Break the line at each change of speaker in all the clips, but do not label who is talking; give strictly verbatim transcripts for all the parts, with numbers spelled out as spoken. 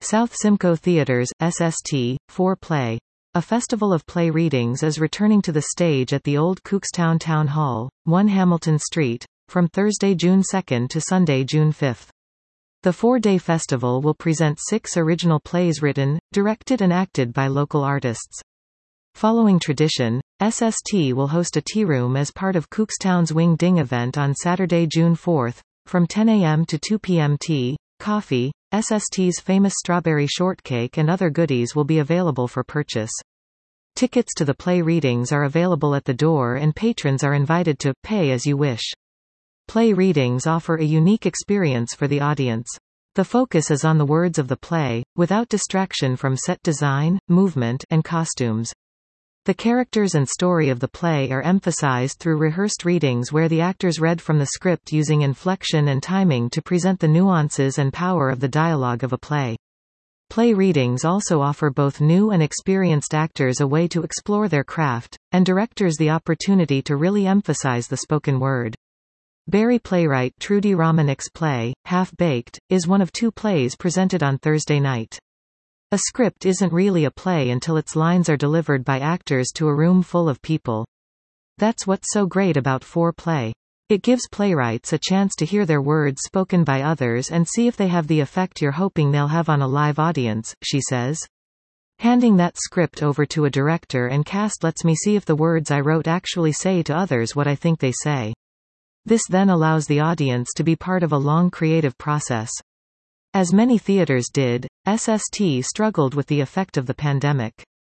South Simcoe Theatres, S S T, four Play. A festival of play readings is returning to the stage at the Old Cookstown Town Hall, one Hamilton Street, from Thursday, June second to Sunday, June fifth. The four-day festival will present six original plays written, directed and acted by local artists. Following tradition, S S T will host a tea room as part of Cookstown's Wing Ding event on Saturday, June fourth, from ten a m to two p m Tea, coffee, S S T's famous strawberry shortcake and other goodies will be available for purchase. Tickets to the play readings are available at the door and patrons are invited to pay as you wish. Play readings offer a unique experience for the audience. The focus is on the words of the play, without distraction from set design, movement, and costumes. The characters and story of the play are emphasized through rehearsed readings where the actors read from the script using inflection and timing to present the nuances and power of the dialogue of a play. Play readings also offer both new and experienced actors a way to explore their craft, and directors the opportunity to really emphasize the spoken word. Barrie playwright Trudy Romanik's play, Half-Baked, is one of two plays presented on Thursday night. A script isn't really a play until its lines are delivered by actors to a room full of people. That's what's so great about four Play. It gives playwrights a chance to hear their words spoken by others and see if they have the effect you're hoping they'll have on a live audience, she says. Handing that script over to a director and cast lets me see if the words I wrote actually say to others what I think they say. This then allows the audience to be part of a long creative process. As many theaters did, S S T struggled with the effect of the pandemic.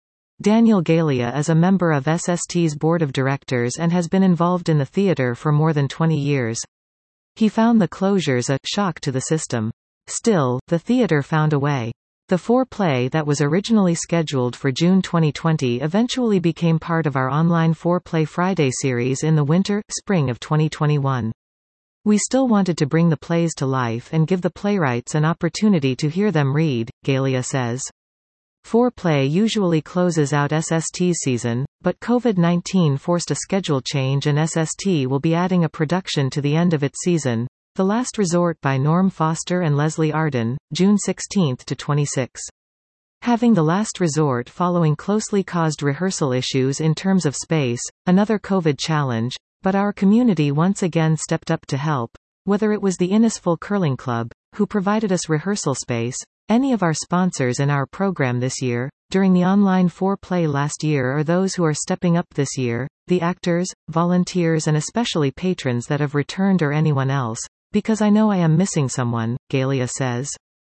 Daniel Galea is a member of S S T's board of directors and has been involved in the theater for more than twenty years. He found the closures a shock to the system. Still, the theater found a way. The four Play that was originally scheduled for June twenty twenty eventually became part of our online four Play Friday series in the winter-spring of twenty twenty-one. We still wanted to bring the plays to life and give the playwrights an opportunity to hear them read, Galea says. four Play usually closes out S S T's season, but COVID nineteen forced a schedule change and S S T will be adding a production to the end of its season, The Last Resort by Norm Foster and Leslie Arden, June sixteenth to twenty-sixth. Having The Last Resort following closely caused rehearsal issues in terms of space, another COVID challenge, but our community once again stepped up to help, whether it was the Innisful Curling Club, who provided us rehearsal space, any of our sponsors in our program this year, during the online four Play last year or those who are stepping up this year, the actors, volunteers and especially patrons that have returned or anyone else, because I know I am missing someone, Galea says.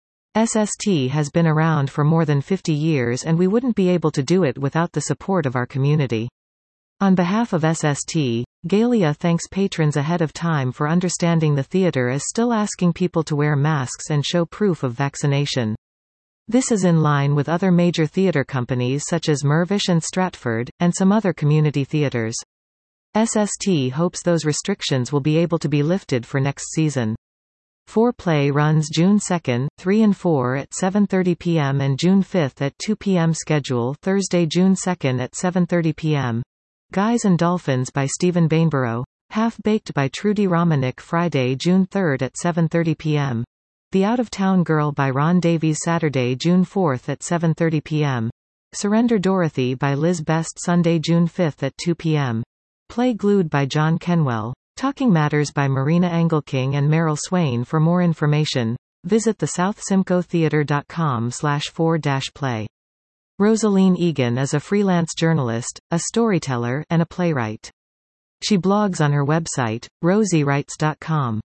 S S T has been around for more than fifty years and we wouldn't be able to do it without the support of our community. On behalf of S S T, Galea thanks patrons ahead of time for understanding the theater is still asking people to wear masks and show proof of vaccination. This is in line with other major theater companies such as Mirvish and Stratford, and some other community theaters. S S T hopes those restrictions will be able to be lifted for next season. four Play runs June second, three and four at seven thirty p m and June fifth at two p m Schedule Thursday, June second at seven thirty p m Guys and Dolphins by Stephen Bainborough, Half-Baked by Trudy Romanik Friday, June third at seven thirty p m The Out-of-Town Girl by Ron Davies Saturday, June fourth at seven thirty p m Surrender Dorothy by Liz Best Sunday, June fifth at two p m Play Glued by John Kenwell, Talking Matters by Marina Engelking and Meryl Swain. For more information, visit the south simcoe theatre dot com slash four dash play. Rosaline Egan is a freelance journalist, a storyteller, and a playwright. She blogs on her website, rosie writes dot com.